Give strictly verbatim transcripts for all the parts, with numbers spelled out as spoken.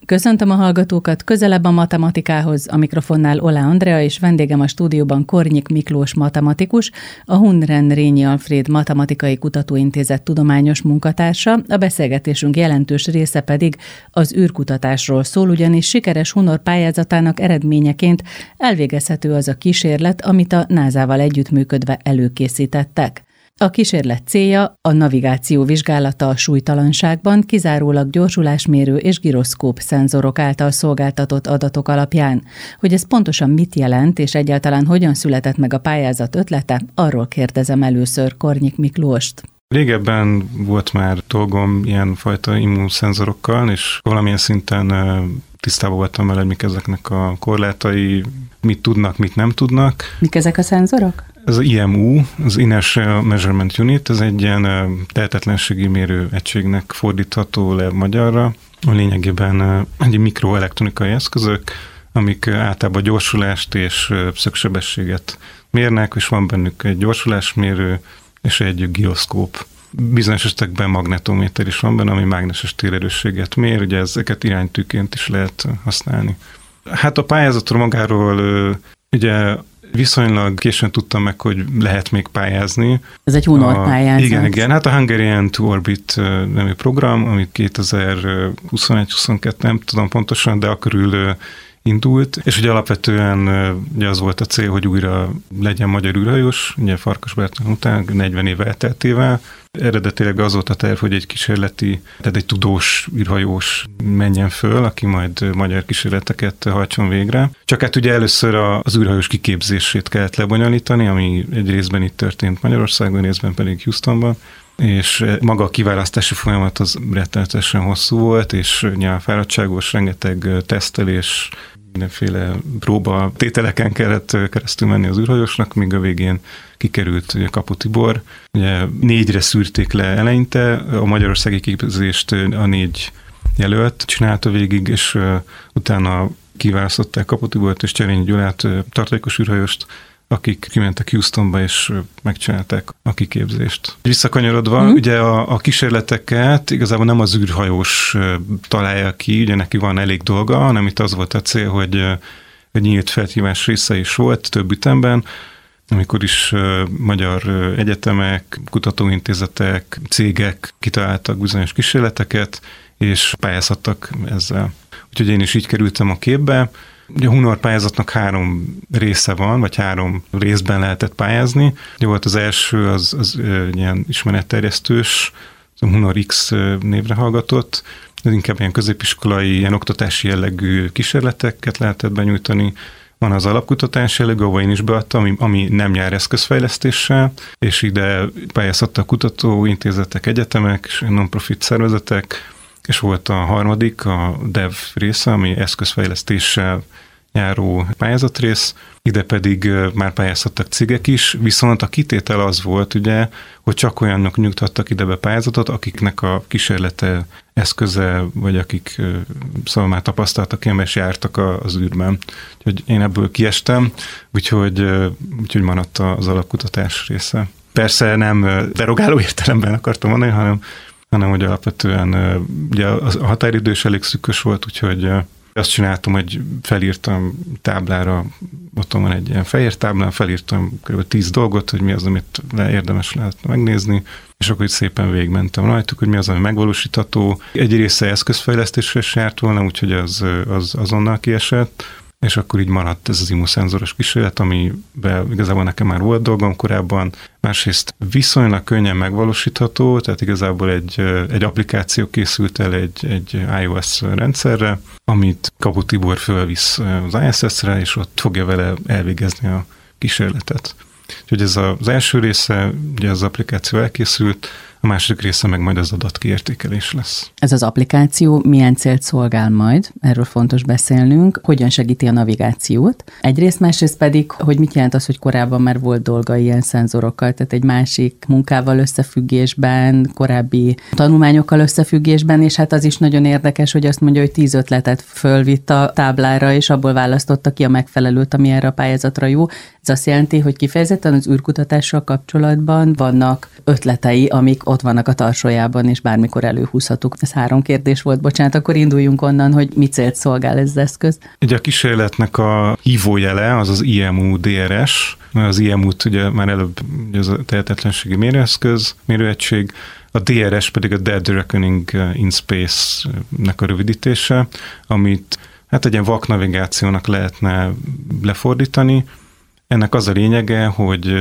Köszöntöm a hallgatókat, közelebb a matematikához, a mikrofonnál Olá Andrea, és vendégem a stúdióban Kornyik Miklós matematikus, a Hunren Rényi Alfréd Matematikai Kutatóintézet tudományos munkatársa, a beszélgetésünk jelentős része pedig az űrkutatásról szól, ugyanis sikeres Hunor pályázatának eredményeként elvégezhető az a kísérlet, amit a názával együttműködve előkészítettek. A kísérlet célja a navigáció vizsgálata a súlytalanságban, kizárólag gyorsulásmérő és giroszkóp szenzorok által szolgáltatott adatok alapján. Hogy ez pontosan mit jelent, és egyáltalán hogyan született meg a pályázat ötlete, arról kérdezem először Kornyik Miklóst. Régebben volt már dolgom ilyen fajta immunszenzorokkal, és valamilyen szinten tisztában voltam vele, hogy mik ezeknek a korlátai, mit tudnak, mit nem tudnak. Mik ezek a szenzorok? Ez az I M U, az Inertial Measurement Unit, ez egy ilyen tehetetlenségi mérő egységnek fordítható le magyarra. A lényegében egy mikroelektronikai eszközök, amik általában gyorsulást és szögsebességet mérnek, és van bennük egy gyorsulásmérő és egy giroszkóp. Bizonyos esetekben magnetométer is van benne, ami mágneses térerősséget mér, ugye ezeket iránytűként is lehet használni. Hát a pályázatról magáról ugye viszonylag későn tudtam meg, hogy lehet még pályázni. Ez egy Hunor pályázat. Igen, igen. Hát a Hungarian to Orbit nevű program, amit kétezer-huszonegy huszonkettő, nem tudom pontosan, de akkörül indult, és ugye alapvetően ugye az volt a cél, hogy újra legyen magyar űrhajós, ugye Farkas Bertalan után, negyven év elteltével. Eredetileg az volt a terv, hogy egy kísérleti, tehát egy tudós űrhajós menjen föl, aki majd magyar kísérleteket hajtson végre. Csak hát ugye először az űrhajós kiképzését kellett lebonyolítani, ami egy részben itt történt Magyarországon, részben pedig Houstonban, és maga a kiválasztási folyamat az rettenetesen hosszú volt, és nyilvánfáradtságos, rengeteg tesztelés, mindenféle próba tételeken kellett keresztül menni az űrhajósnak, míg a végén kikerült ugye Kapu Tibor. Ugye négyre szűrték le eleinte, a magyarországi képzést a négy jelölt csinálta végig, és utána kiválasztották Kapu Tibort és Cserényi Gyulát, tartalékos űrhajóst, akik kimentek Houstonba, és megcsinálták a kiképzést. Visszakanyarodva, mm. ugye a, a kísérleteket igazából nem az űrhajós találja ki, ugye neki van elég dolga, hanem itt az volt a cél, hogy egy nyílt felhívás része is volt több ütemben, amikor is magyar egyetemek, kutatóintézetek, cégek kitaláltak bizonyos kísérleteket, és pályázhattak ezzel. Úgyhogy én is így kerültem a képbe. Ugye a Hunor pályázatnak három része van, vagy három részben lehetett pályázni. Ugye volt az első, az, az ilyen ismeretterjesztős, az Hunor X névre hallgatott, ez inkább ilyen középiskolai, ilyen oktatási jellegű kísérleteket lehetett benyújtani. Van az alapkutatás jellegű, ahol én is beadtam, ami, ami nem jár eszközfejlesztéssel, és ide pályázhattak kutatóintézetek, egyetemek, és non-profit szervezetek, és volt a harmadik, a dev része, ami eszközfejlesztéssel járó pályázatrész, ide pedig már pályázhattak cégek is, viszont a kitétel az volt, ugye, hogy csak olyanok nyugtattak ide be pályázatot, akiknek a kísérlete eszköze, vagy akik szóval már tapasztaltak, ilyen is jártak az űrben. Úgyhogy én ebből kiestem, úgyhogy, úgyhogy maradt az alapkutatás része. Persze nem derogáló értelemben akartam mondani, hanem hanem hogy alapvetően ugye a határidő is elég szűkös volt, úgyhogy azt csináltam, hogy felírtam táblára, ott van egy ilyen fehér táblán, felírtam kb. tíz dolgot, hogy mi az, amit érdemes lehet megnézni, és akkor itt szépen végigmentem rajtuk, hogy mi az, ami megvalósítható. Egy része eszközfejlesztésre is járt volna, úgyhogy az, az azonnal kiesett, és akkor így maradt ez az immunszenzoros kísérlet, amiben igazából nekem már volt dolgom korábban. Másrészt viszonylag könnyen megvalósítható, tehát igazából egy, egy applikáció készült el egy, egy iOS rendszerre, amit Kapu Tibor fölvisz az I S S-re, és ott fogja vele elvégezni a kísérletet. Úgyhogy ez az első része, ugye az applikáció elkészült, a második része meg majd az adatkiértékelés lesz. Ez az applikáció milyen célt szolgál majd? Erről fontos beszélnünk. Hogyan segíti a navigációt? Egyrészt, másrészt pedig, hogy mit jelent az, hogy korábban már volt dolga ilyen szenzorokkal, tehát egy másik munkával összefüggésben, korábbi tanulmányokkal összefüggésben, és hát az is nagyon érdekes, hogy azt mondja, hogy tíz ötletet fölvitt a táblára, és abból választotta ki a megfelelőt, ami erre a pályázatra jó. Ez azt jelenti, hogy kifejezetten az űrkutatással kapcsolatban vannak ötletei, amik ott vannak a tarsójában, és bármikor előhúzhatuk. Ez három kérdés volt, bocsánat, akkor induljunk onnan, hogy mi célt szolgál ez az eszköz. Ugye a kísérletnek a hívójele az az I M U D R S, az I M U-t ugye már előbb ugye az a tehetetlenségi mérőeszköz, mérőegység, a D R S pedig a Dead Reckoning in Space-nek a rövidítése, amit hát egy ilyen vaknavigációnak lehetne lefordítani. Ennek az a lényege, hogy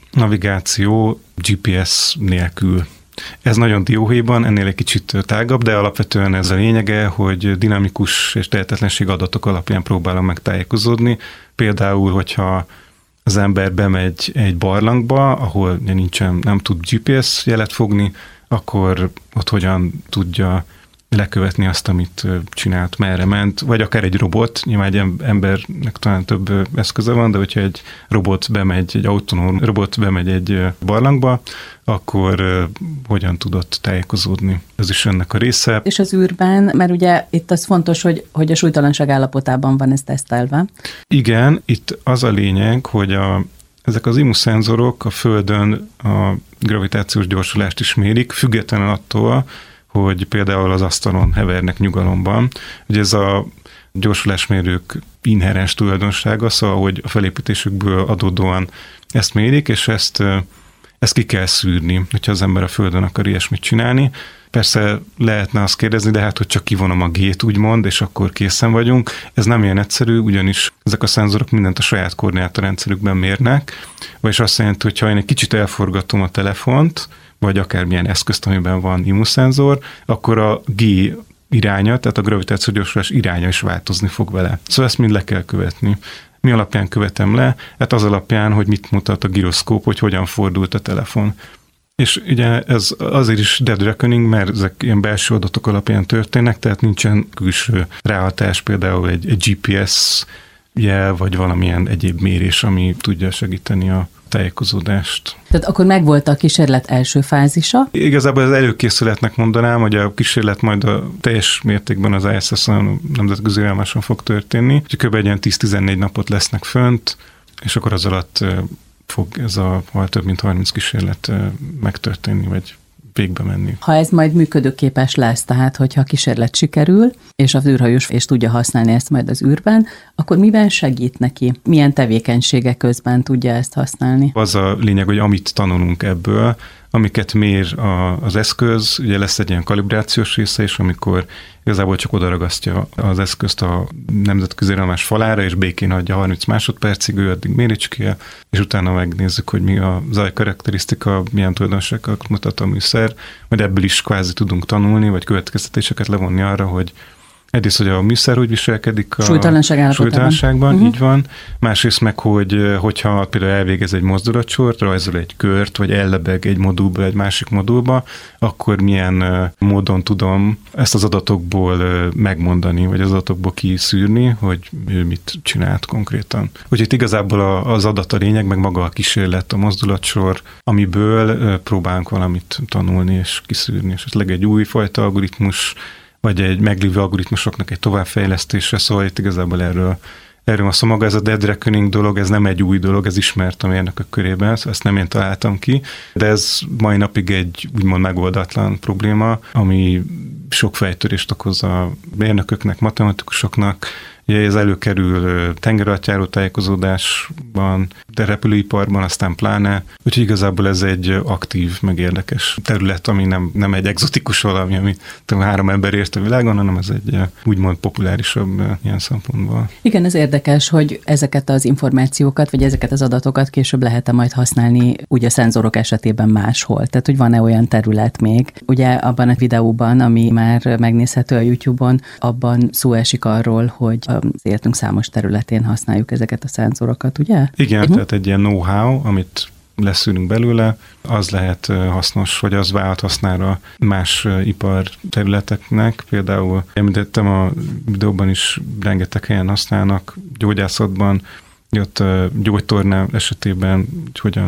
navigáció G P S nélkül. Ez nagyon dióhéjban, ennél egy kicsit tágabb, de alapvetően ez a lényege, hogy dinamikus és tehetetlenség adatok alapján próbálom megtájékozódni. Például, hogyha az ember bemegy egy barlangba, ahol nincsen, nem tud G P S jelet fogni, akkor ott hogyan tudja lekövetni azt, amit csinált, merre ment, vagy akár egy robot, nyilván egy embernek talán több eszköze van, de hogyha egy robot bemegy, egy autonóm robot bemegy egy barlangba, akkor hogyan tudott tájékozódni. Ez is ennek a része. És az űrben, mert ugye itt az fontos, hogy, hogy a súlytalanság állapotában van ez tesztelve. Igen, itt az a lényeg, hogy a, ezek az imuszenzorok a Földön a gravitációs gyorsulást is mérik, függetlenül attól, hogy például az asztalon hevernek nyugalomban. Ugye ez a gyorsulásmérők inherens tulajdonsága, szóval, hogy a felépítésükből adódóan ezt mérik, és ezt, ezt ki kell szűrni, hogyha az ember a Földön akar ilyesmit csinálni. Persze lehetne azt kérdezni, de hát, hogy csak kivonom a gét, úgymond, és akkor készen vagyunk. Ez nem ilyen egyszerű, ugyanis ezek a szenzorok mindent a saját koordinátorrendszerükben mérnek, vagyis azt jelenti, hogy ha én egy kicsit elforgatom a telefont, vagy akármilyen eszközt, amiben van imuszenzor, akkor a G iránya, tehát a gravitációs gyorsulás iránya is változni fog vele. Szóval ezt mind le kell követni. Mi alapján követem le? Hát az alapján, hogy mit mutat a giroszkóp, hogy hogyan fordult a telefon. És ugye ez azért is dead reckoning, mert ezek ilyen belső adatok alapján történnek, tehát nincsen külső ráhatás, például egy, egy G P S jel, vagy valamilyen egyéb mérés, ami tudja segíteni a tájékozódást. Tehát akkor megvolt a kísérlet első fázisa? Igazából az előkészületnek mondanám, hogy a kísérlet majd a teljes mértékben az I S S-on, nemzetközi állomáson fog történni, úgyhogy kb. Egy ilyen tíz-tizennégy napot lesznek fönt, és akkor az alatt fog ez a több mint harminc kísérlet megtörténni, vagy végbe menni. Ha ez majd működőképes lesz, tehát hogyha a kísérlet sikerül, és az űrhajós és tudja használni ezt majd az űrben, akkor miben segít neki? Milyen tevékenységek közben tudja ezt használni? Az a lényeg, hogy amit tanulunk ebből, amiket mér a, az eszköz, ugye lesz egy ilyen kalibrációs része is, amikor igazából csak odaragasztja az eszközt a nemzetközi állomás falára, és békén hagyja harminc másodpercig, ő addig méricskélje, és utána megnézzük, hogy mi a zajkarakterisztika, milyen tulajdonságokat mutat a műszer, majd ebből is kvázi tudunk tanulni, vagy következtetéseket levonni arra, hogy egyrészt, hogy a műszer úgy viselkedik a súlytalanság súlytalanságban, uh-huh. Így van. Másrészt meg, hogy hogyha például elvégez egy mozdulatsort, rajzol egy kört, vagy ellebeg egy modulba egy másik modulba, akkor milyen módon tudom ezt az adatokból megmondani, vagy az adatokból kiszűrni, hogy ő mit csinált konkrétan. Úgyhogy igazából az adat a lényeg, meg maga a kísérlet, a mozdulatsor, amiből próbálunk valamit tanulni és kiszűrni, és esetleg egy újfajta algoritmus, vagy egy meglévő algoritmusoknak egy továbbfejlesztése, szóval itt igazából erről, erről a szó maga, ez a dead reckoning dolog, ez nem egy új dolog, ez ismert a mérnökök körében, szóval ezt nem én találtam ki, de ez mai napig egy úgymond megoldatlan probléma, ami sok fejtörést okoz a mérnököknek, matematikusoknak. Ugye ez előkerül tengeralattjáró tájékozódásban, de repülőiparban aztán pláne. Úgyhogy igazából ez egy aktív, meg érdekes terület, ami nem, nem egy egzotikus valami, ami három ember ért a világon, hanem ez egy úgymond populárisabb ilyen szempontból. Igen, ez érdekes, hogy ezeket az információkat, vagy ezeket az adatokat később lehet-e majd használni úgy a szenzorok esetében máshol. Tehát, hogy van-e olyan terület még. Ugye abban a videóban, ami már megnézhető a YouTube-on, abban szó esik arról, hogy az életünk számos területén használjuk ezeket a szenzorokat, ugye? Igen, uh-huh. Tehát egy ilyen know-how, amit leszűrünk belőle, az lehet hasznos, vagy az vált hasznára más iparterületeknek. Például említettem a videóban is, rengeteg helyen használnak, gyógyászatban, ott gyógytorna esetében, hogy hogyan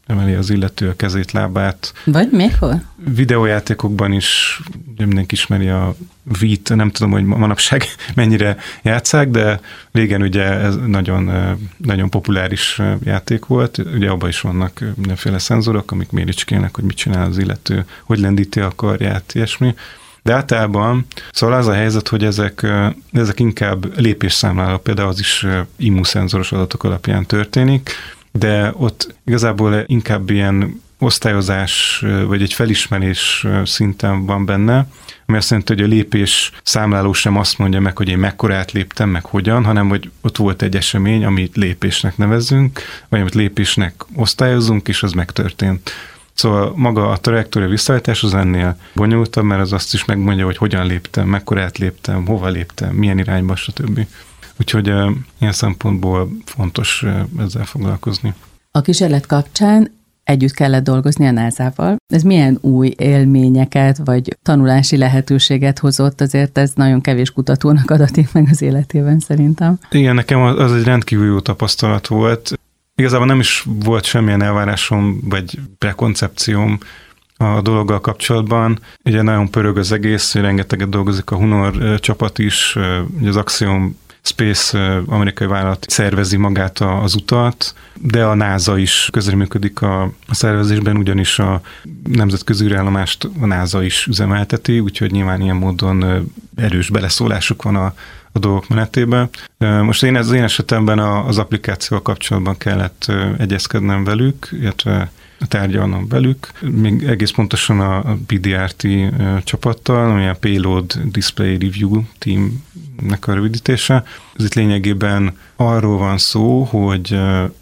emeli az illető a kezét, lábát. Vagy mikor? Videójátékokban is mindenki ismeri a Vít, nem tudom, hogy manapság mennyire játsszák, de régen ugye ez nagyon, nagyon populáris játék volt. Ugye abban is vannak mindenféle szenzorok, amik méricskélnek, hogy mit csinál az illető, hogy lendíti a karját, ilyesmi. De általában, szóval az a helyzet, hogy ezek, ezek inkább lépésszámláló, például az is immunszenzoros adatok alapján történik, de ott igazából inkább ilyen osztályozás, vagy egy felismerés szinten van benne, ami azt jelenti, hogy a lépés számláló sem azt mondja meg, hogy én mekkorát léptem, meg hogyan, hanem hogy ott volt egy esemény, amit lépésnek nevezzünk, vagy amit lépésnek osztályozunk, és az megtörtént. Szóval maga a trajektória visszaállítás az ennél bonyolultabb, mert az azt is megmondja, hogy hogyan léptem, mekkorát léptem, hova léptem, milyen irányba, stb. Úgyhogy ilyen szempontból fontos ezzel foglalkozni. A kísérlet kapcsán együtt kellett dolgozni a názával. Ez milyen új élményeket, vagy tanulási lehetőséget hozott? Azért ez nagyon kevés kutatónak adatik meg az életében szerintem. Igen, nekem az egy rendkívül jó tapasztalat volt. Igazából nem is volt semmilyen elvárásom, vagy prekoncepcióm a dologgal kapcsolatban. Ugye nagyon pörög az egész, rengeteget dolgozik a Hunor csapat is, ugye az Axiom Space amerikai vállalat szervezi magát az utat, de a NASA is közreműködik a szervezésben, ugyanis a nemzetközi űrállomást a NASA is üzemelteti, úgyhogy nyilván ilyen módon erős beleszólásuk van a, a dolgok menetében. Most én az én esetemben az applikációval kapcsolatban kellett egyezkednem velük, illetve tárgyalnom velük, még egész pontosan a pé dé er té csapattal, ami a Payload Display Review Teamnek a rövidítése. Ez itt lényegében arról van szó, hogy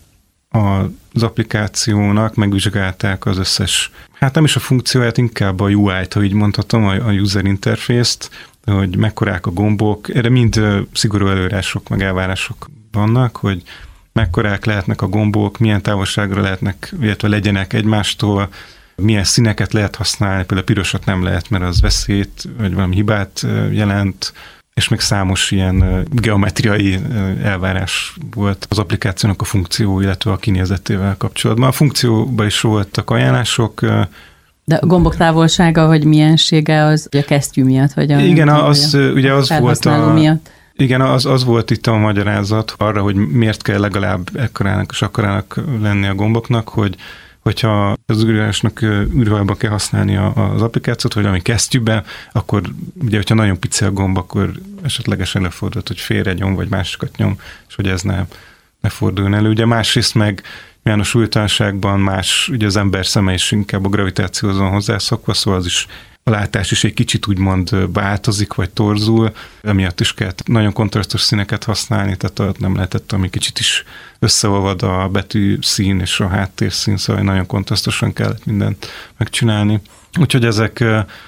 az applikációnak megvizsgálták az összes, hát nem is a funkcióját, inkább a u í-t, ha így mondhatom, a user interface-t, hogy mekkorák a gombok, erre mind szigorú előírások, meg elvárások vannak, hogy mekkorák lehetnek a gombok, milyen távolságra lehetnek, illetve legyenek egymástól, milyen színeket lehet használni, például a pirosat nem lehet, mert az veszélyt, vagy valami hibát jelent, és még számos ilyen geometriai elvárás volt az applikációnak a funkció, illetve a kinézetével kapcsolatban. A funkcióban is voltak ajánlások. De a gombok távolsága, vagy miensége az a kesztyű miatt, vagy a... Igen, az, ugye az volt a... miatt. Igen, az, az volt itt a magyarázat arra, hogy miért kell legalább ekkorának és akkorának lenni a gomboknak, hogy hogyha az űrásnak űrhajban kell használni az applikációt, vagy valami kesztyűben, akkor ugye, hogyha nagyon pici a gomb, akkor esetlegesen előfordult, hogy félre nyom, vagy másikat nyom, és hogy ez ne, ne forduljon elő. Ugye másrészt meg milyen a súlytalanságban más, ugye az ember szeme is inkább a gravitációhoz van hozzászokva, szóval az is a látás is egy kicsit úgymond változik, vagy torzul, emiatt is kellett nagyon kontrasztos színeket használni, tehát nem lehetett, ami kicsit is összeolvad a betű szín és a háttérszín, szóval nagyon kontrasztosan kellett mindent megcsinálni. Úgyhogy ezek,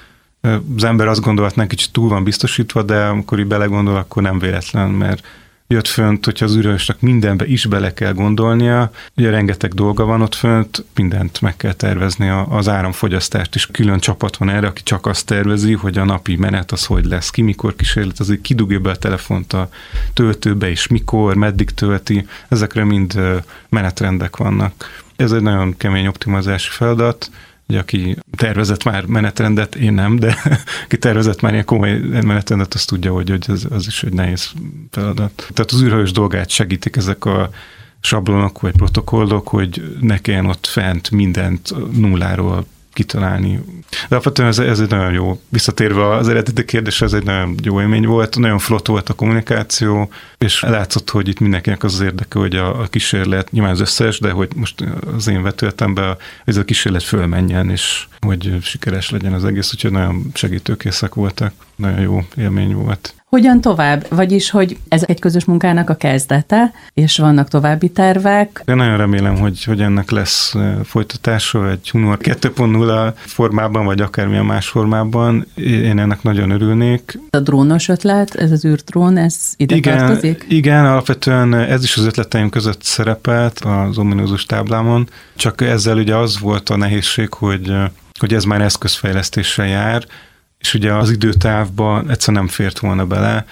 az ember azt gondolhatná, kicsit túl van biztosítva, de amikor így belegondol, akkor nem véletlen, mert jött fönt, hogyha az űrhősnek mindenbe is bele kell gondolnia, ugye rengeteg dolga van ott fönt, mindent meg kell tervezni, az áramfogyasztást is külön csapat van erre, aki csak azt tervezi, hogy a napi menet az hogy lesz, ki mikor kísérletezik, kidugja be a telefont a töltőbe, és mikor, meddig tölti, ezekre mind menetrendek vannak. Ez egy nagyon kemény optimizálási feladat, ugye, aki tervezett már menetrendet, én nem, de aki tervezett már ilyen komoly menetrendet, azt tudja, hogy, hogy az, az is egy nehéz feladat. Tehát az űrhajós dolgát segítik ezek a sablonok vagy protokollok, hogy ne kelljen ott fent mindent nulláról kitalálni. De alapvetően ez, ez egy nagyon jó, visszatérve az eredeti kérdésre, ez egy nagyon jó élmény volt, nagyon flott volt a kommunikáció, és látszott, hogy itt mindenkinek az az érdeke, hogy a, a kísérlet, nyilván az összes, de hogy most az én vetületemben, hogy ez a kísérlet fölmenjen, és hogy sikeres legyen az egész, úgyhogy nagyon segítőkészek voltak, nagyon jó élmény volt. Hogyan tovább? Vagyis, hogy ez egy közös munkának a kezdete, és vannak további tervek. Én nagyon remélem, hogy, hogy ennek lesz folytatása, egy Hunor kettő pont nulla formában, vagy akármilyen más formában. Én ennek nagyon örülnék. A drónos ötlet, ez az űrdrón, ez ide igen, tartozik? Igen, alapvetően ez is az ötleteim között szerepelt az ominózus táblámon, csak ezzel ugye az volt a nehézség, hogy, hogy ez már eszközfejlesztéssel jár, és ugye az időtávban egyszer nem fért volna bele,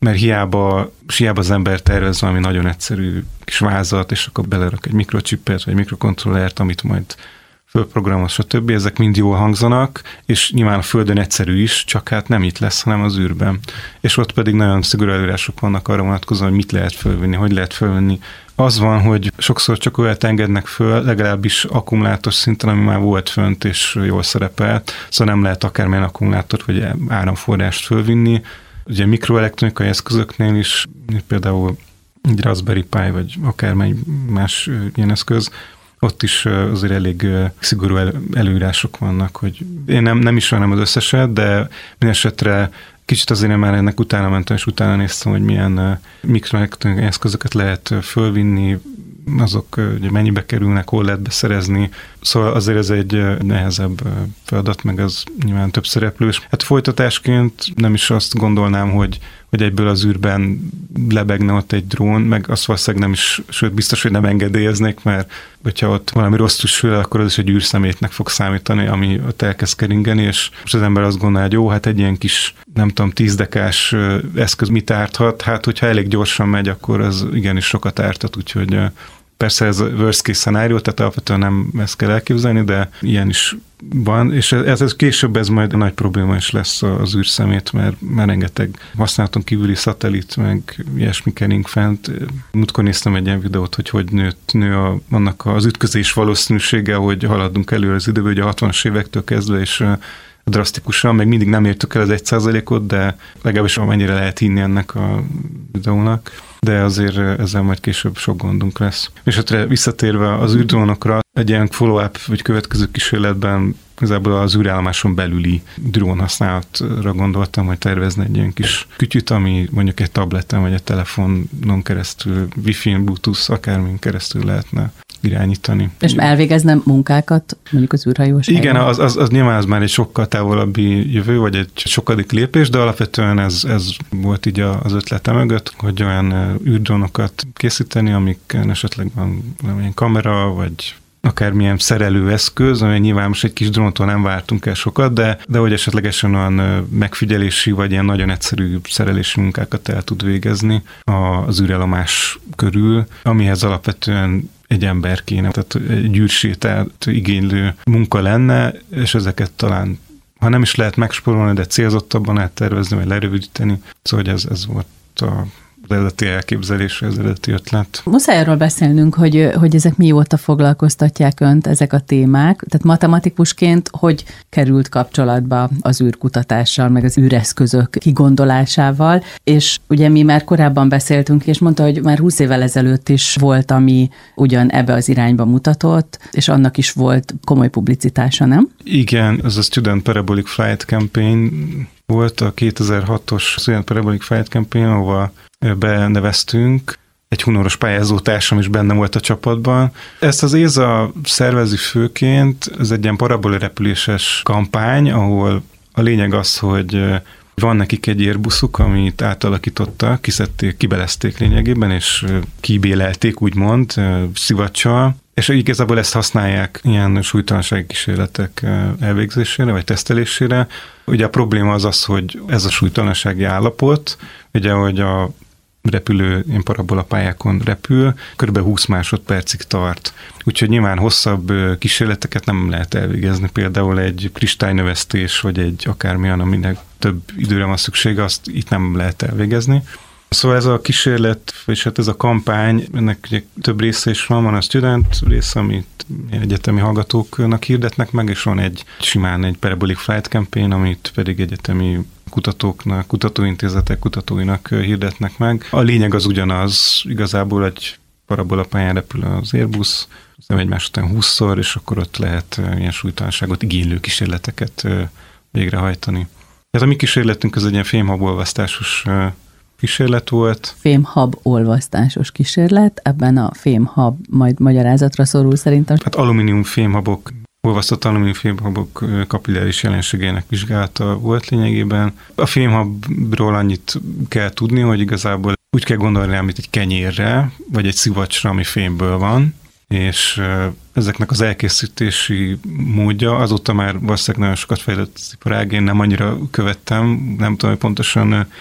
mert hiába, hiába az ember tervez valami nagyon egyszerű kis vázat, és akkor belerak egy mikrocsipet, vagy mikrokontrollert, amit majd fölprogramoz, stb. Ezek mind jól hangzanak, és nyilván a Földön egyszerű is, csak hát nem itt lesz, hanem az űrben. És ott pedig nagyon szigorú előírások vannak arra vonatkozóan, hogy mit lehet fölvenni, hogy lehet fölvenni. Az van, hogy sokszor csak olyat engednek föl, legalábbis akkumulátor szinten, ami már volt fönt és jól szerepelt, szóval nem lehet akármilyen akkumulátort vagy áramforrást fölvinni. Ugye mikroelektronikai eszközöknél is, például egy Raspberry Pi, vagy akármely más ilyen eszköz, ott is azért elég szigorú előírások vannak, hogy én nem, nem ismerem az összeset, de minden esetre kicsit azért én már ennek utána mentem, és utána néztem, hogy milyen mikroelektronikai eszközöket lehet fölvinni, azok ugye mennyibe kerülnek, hol lehet beszerezni. Szóval azért ez egy nehezebb feladat, meg az nyilván több szereplős. Hát folytatásként nem is azt gondolnám, hogy, hogy egyből az űrben lebegne ott egy drón, meg azt valószínűleg nem is, sőt biztos, hogy nem engedélyeznék, mert hogyha ott valami rossz sül, akkor az is egy űrszemétnek fog számítani, ami ott elkezd keringeni, és most az ember azt gondolja, hogy jó, hát egy ilyen kis, nem tudom, tízdekás eszköz mit árthat, hát hogyha elég gyorsan megy, akkor az igenis sokat ártat, úgyhogy persze ez a worst case scenario, tehát alapvetően nem ezt kell elképzelni, de ilyen is van, és ez, ez később ez majd nagy probléma is lesz az űrszemét, mert, mert rengeteg használaton kívüli szatellit, meg ilyesmi kering fent. Múltkor néztem egy ilyen videót, hogy hogy nőtt, nő a, annak az ütközés valószínűsége, hogy haladunk előre az időben, ugye a hatvanas évektől kezdve, és drasztikusan, meg mindig nem értük el az egy százalékot, de legalábbis amennyire lehet hinni ennek a videónak. De azért ezzel majd később sok gondunk lesz. És hát visszatérve az űrdrónokra, egy ilyen follow-up vagy következő kísérletben igazából az űrállomáson belüli drón használatra gondoltam, hogy tervezni egy ilyen kis kütyüt, ami mondjuk egy tableten vagy egy telefonon keresztül, Wi-Fi-n, Bluetooth, akármin keresztül lehetne irányítani. És elvégezne munkákat mondjuk az űrhajós Igen, az, az, az nyilván az már egy sokkal távolabbi jövő, vagy egy sokadik lépés, de alapvetően ez, ez volt így az ötlete mögött, hogy olyan űrdrónokat készíteni, amiken esetleg van valamilyen kamera, vagy akármilyen szerelőeszköz, ami nyilván most egy kis dróntól nem vártunk el sokat, de, de hogy esetlegesen olyan megfigyelési, vagy ilyen nagyon egyszerű szerelési munkákat el tud végezni az űrállomás körül, amihez alapvetően egy ember kéne, tehát egy űrsétát igénylő munka lenne, és ezeket talán, ha nem is lehet megspórolni, de célzottabban áttervezni, vagy lerövidíteni. Szóval ez, ez volt a az eredeti elképzelés, az eredeti ötlet. Muszáj arról beszélnünk, hogy, hogy ezek mióta foglalkoztatják önt, ezek a témák. Tehát matematikusként hogy került kapcsolatba az űrkutatással, meg az űreszközök kigondolásával, és ugye mi már korábban beszéltünk, és mondta, hogy már húsz évvel ezelőtt is volt, ami ugyan ebbe az irányba mutatott, és annak is volt komoly publicitása, nem? Igen, ez a Student Parabolic Flight Campaign volt a kétezer-hatos Student Parabolic Flight Campaign, ahova beneveztünk. Egy hunoros pályázótársam is benne volt a csapatban. Ezt az é es á szervezi főként, ez egy ilyen parabola repüléses kampány, ahol a lényeg az, hogy van nekik egy Airbuszuk, amit átalakítottak, kiszedték, kibelezték lényegében, és kibélelték, úgymond, szivacsal, és igazából ezt használják ilyen súlytalansági kísérletek elvégzésére, vagy tesztelésére. Ugye a probléma az az, hogy ez a súlytalansági állapot, ugye, hogy a repülő ilyen parabolapályákon repül, kb. húsz másodpercig tart. Úgyhogy nyilván hosszabb kísérleteket nem lehet elvégezni. Például egy kristálynövesztés, vagy egy akármilyen, aminek több időre van szüksége, azt itt nem lehet elvégezni. Szóval ez a kísérlet, és hát ez a kampány, ennek ugye több része is van, van a student része, amit egyetemi hallgatóknak hirdetnek meg, és van egy simán egy Parabolic Flight Campaign, amit pedig egyetemi kutatóknak, kutatóintézetek kutatóinak hirdetnek meg. A lényeg az ugyanaz, igazából egy parabolapályán repül az Airbus, nem egymás után húszszor, és akkor ott lehet ilyen súlytalanságot igénylő kísérleteket végrehajtani. Tehát a mi kísérletünk az egy ilyen fémhabolvasztásos kísérlet volt. Fémhab olvasztásos kísérlet, ebben a fémhab majd magyarázatra szorul szerintem. Hát alumínium fémhabok, olvasztott alumínium fémhabok kapilláris jelenségének vizsgálata volt lényegében. A fémhabról annyit kell tudni, hogy igazából úgy kell gondolni rá, mint egy kenyérre, vagy egy szivacsra, ami fémből van, és ezeknek az elkészítési módja azóta már valószínűleg nagyon sokat fejlett az iparág, én nem annyira követtem, nem tudom, hogy pontosan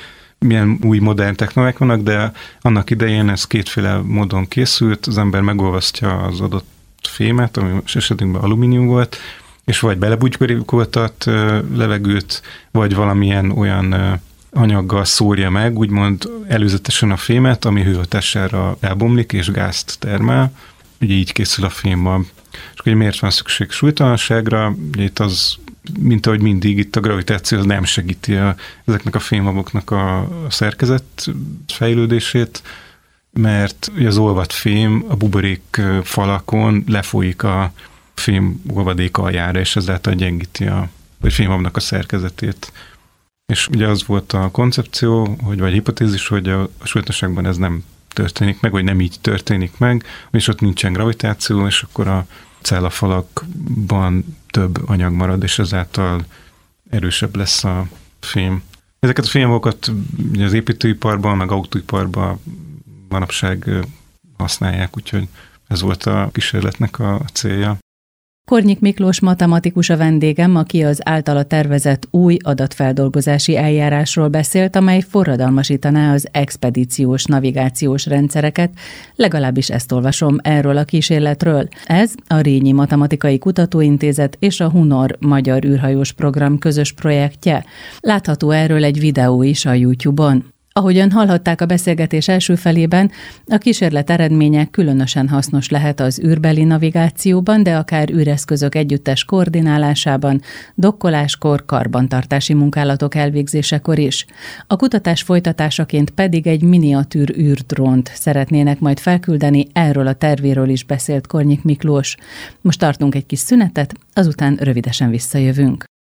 milyen új modern technológiák vannak, de annak idején ez kétféle módon készült, az ember megolvasztja az adott fémet, ami esetünkben alumínium volt, és vagy belebújkoltat levegőt, vagy valamilyen olyan anyaggal szórja meg, úgymond előzetesen a fémet, ami hőhatására elbomlik és gázt termel. Ugye így készül a fémmag. És hogy miért van szükség súlytalanságra? Ugye itt az, mint ahogy mindig, itt a gravitáció az nem segíti a, ezeknek a fémmagoknak a szerkezet fejlődését, mert az olvadt fém a buborék falakon lefolyik a fém olvadék aljára, és ezáltal gyengíti a vagy fémmagnak a szerkezetét. És ugye az volt a koncepció, hogy vagy hipotézis, hogy a, a súlytalanságban ez nem történik meg, vagy nem így történik meg, és ott nincsen gravitáció, és akkor a cellafalakban több anyag marad, és ezáltal erősebb lesz a fém. Ezeket a fémmagokat az építőiparban, meg autóiparban manapság használják, úgyhogy ez volt a kísérletnek a célja. Kornyik Miklós matematikus a vendégem, aki az általa tervezett új adatfeldolgozási eljárásról beszélt, amely forradalmasítaná az expedíciós navigációs rendszereket, legalábbis ezt olvasom erről a kísérletről. Ez a Rényi Matematikai Kutatóintézet és a Hunor Magyar űrhajós program közös projektje. Látható erről egy videó is a YouTube-on. Ahogyan hallhatták a beszélgetés első felében, a kísérlet eredménye különösen hasznos lehet az űrbeli navigációban, de akár űreszközök együttes koordinálásában, dokkoláskor, karbantartási munkálatok elvégzésekor is. A kutatás folytatásaként pedig egy miniatűr űrdrónt szeretnének majd felküldeni, erről a tervéről is beszélt Kornyik Miklós. Most tartunk egy kis szünetet, azután rövidesen visszajövünk.